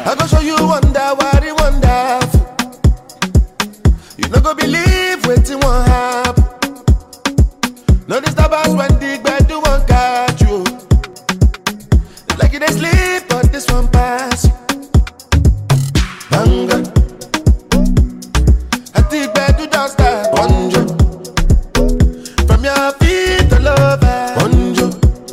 I go show you wonder, worry, wonderful. You no go believe wetin wan happen. No disturb us when the gbedu wan catch you. Like you dey sleep, but this one pass you. Banga, at the gbedu don start. Bonjo, from your feet all over. Bonjo,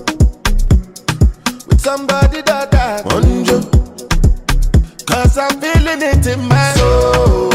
with somebody that bonjo, 'cause I'm feeling it in my soul.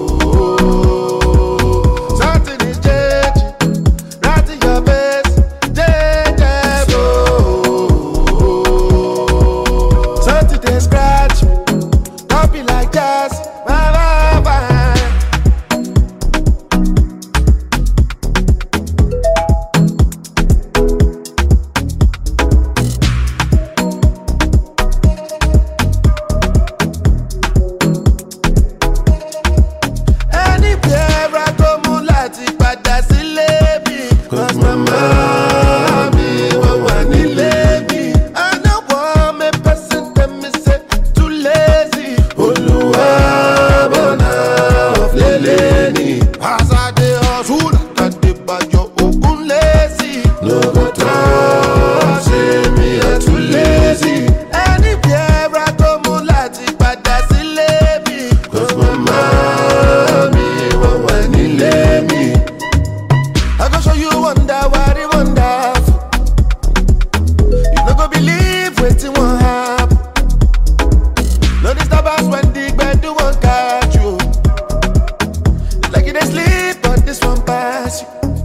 Cause my mommy won't want to let me. I know one me person tell me say too lazy. Oluwa bona of leleni. As I dey hustle, that dey bad your ogun lazy. No go talk, say me I too lazy. Anywhere I go, mulati pada si lebi. Cause my mommy won't want to let me. I go show you wonder, worry, wonderful. You no go believe wetin wan happen. No disturb us when the gbedu wan catch you. Like you dey sleep, but this one pass you.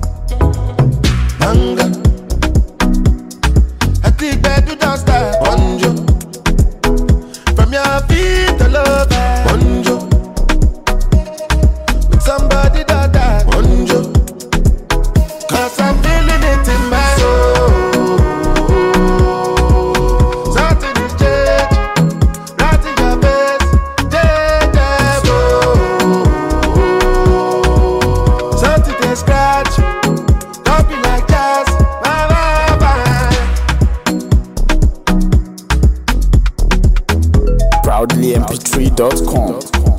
Banga, at the gbedu don start. Bonjo, from your feet all over. Bonjo, with somebody that bonjo. 'Cause I'm feeling it in my soul. Something is changing, right in your face, something they scratch, don't be like jazz, bye bye bye. ProudlyMP3.com